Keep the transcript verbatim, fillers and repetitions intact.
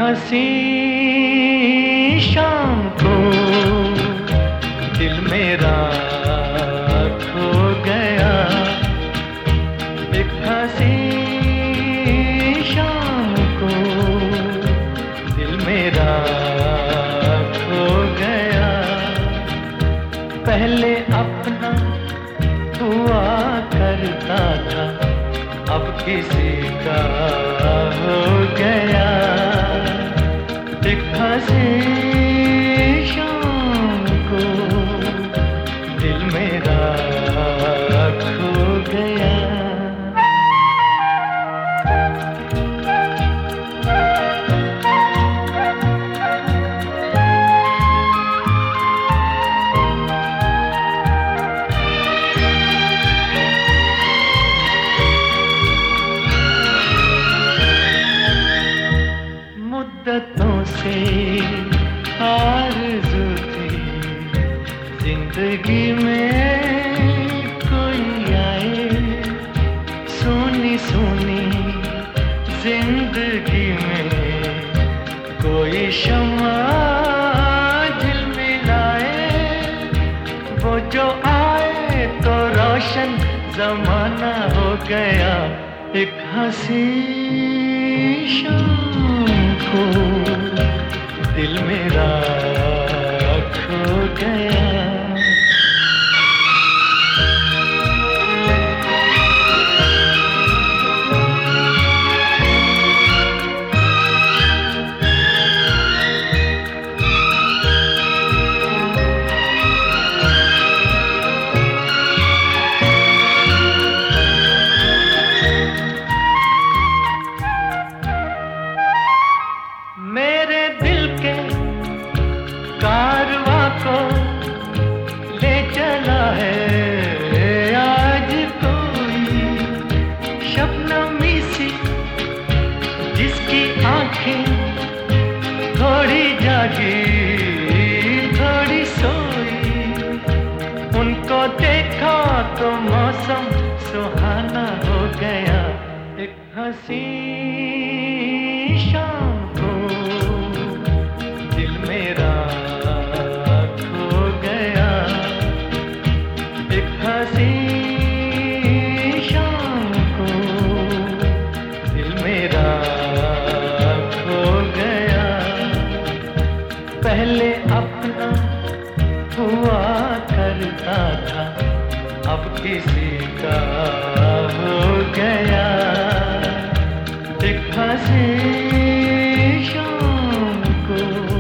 हंसी शाम को दिल मेरा खो गया। एक हंसी शाम को दिल मेरा खो गया। पहले अपना हुआ करता था, अब किसी का हो गया। एक हंसी शाम को दिल मेरा खो गया। मुद्दतों से आरज़ू थी जिंदगी में कोई आए। सोनी सोनी जिंदगी में कोई शम्मा झिलमिलाए। वो जो आए तो रोशन जमाना हो गया। एक हंसी शाम को दिल मेरा खो गया। मेरे दिल के कारवां को ले चला है आज कोई शबनमी सी, जिसकी आंखें थोड़ी जागी थोड़ी सोई। उनको देखा तो मौसम सुहाना हो गया। एक हंसी शाम को दिल मेरा खो गया। एक हंसी शाम को दिल मेरा खो गया। पहले अपना हुआ करता था, अब किसी का हो गया। एक हंसी शाम को